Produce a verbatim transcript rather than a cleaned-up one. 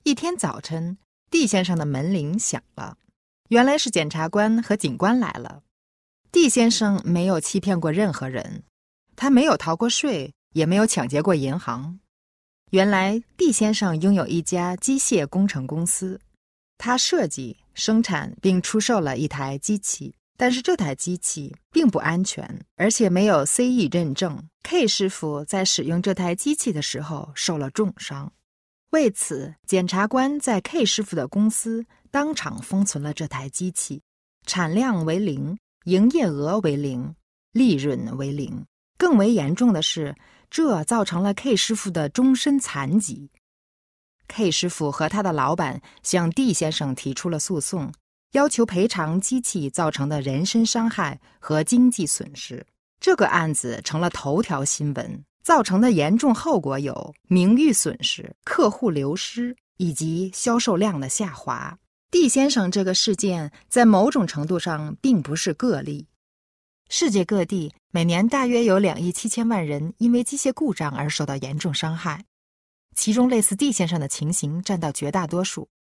一天早晨，D先生的门铃响了，原来是检察官和警官来了。D先生没有欺骗过任何人，他没有逃过税，也没有抢劫过银行。原来 D 先生拥有一家机械工程公司，他设计、生产并出售了一台机器，但是这台机器并不安全，而且没有 C E 认证。K 师傅在使用这台机器的时候受了重伤，为此，检察官在 K 师傅的公司当场封存了这台机器，产量为零，营业额为零，利润为零。更为严重的是，这造成了 K 师傅的终身残疾。K 师傅和他的老板向 D 先生提出了诉讼，要求赔偿机器造成的人身伤害和经济损失。这个案子成了头条新闻，造成的严重后果有名誉损失、客户流失以及销售量的下滑。D 先生这个事件在某种程度上并不是个例。世界各地每年大约有两亿七千万人因为机械故障而受到严重伤害，其中类似 D 先生的情形占到绝大多数。